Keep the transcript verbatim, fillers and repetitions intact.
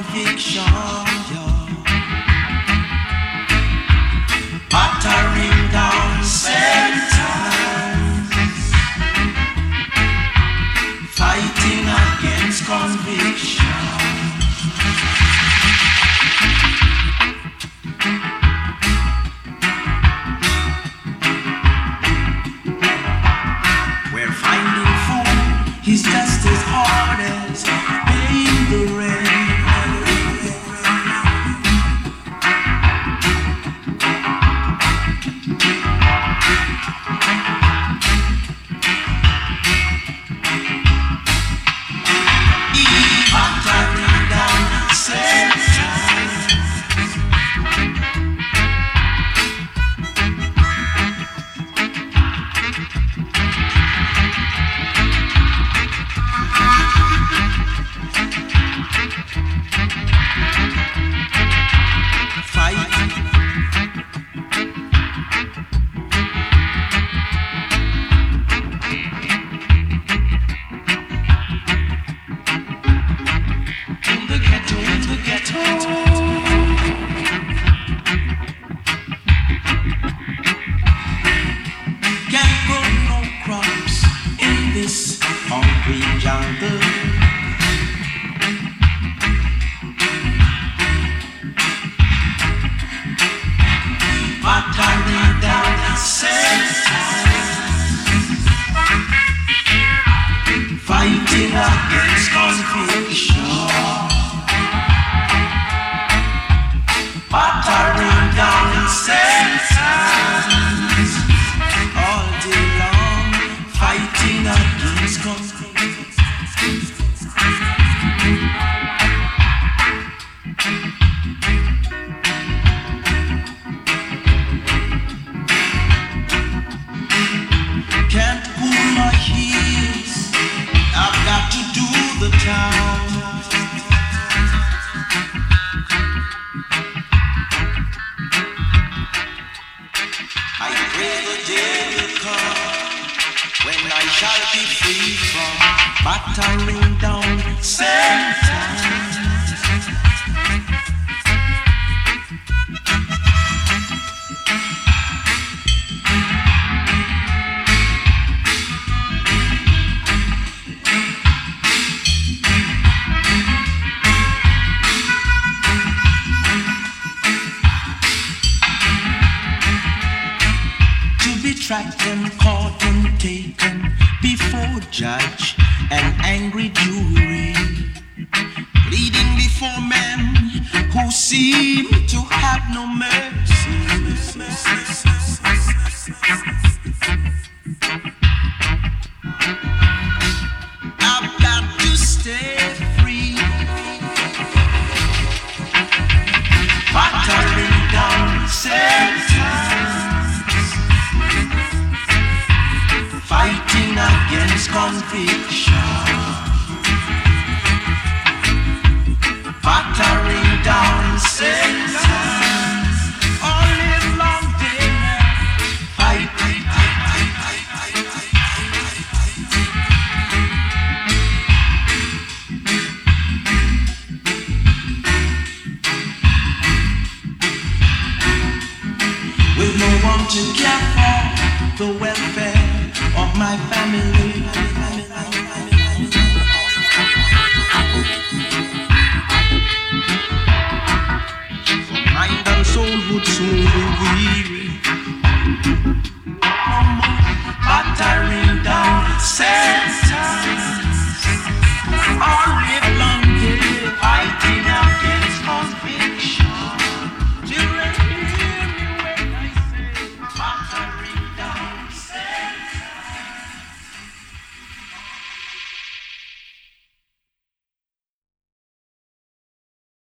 conviction, yeah. Battering down sentence, fighting against conviction. We're finding food, he's just as hard as paying the rent. Trapped and caught and taken before judge and angry jury, pleading before men who seem to have no mercy. I've got to stay free, battering down sentence, fighting against conviction, battering down sentence, all live long day, fighting. With no one to care for the welfare of my family. For mind and soul would soon be weary.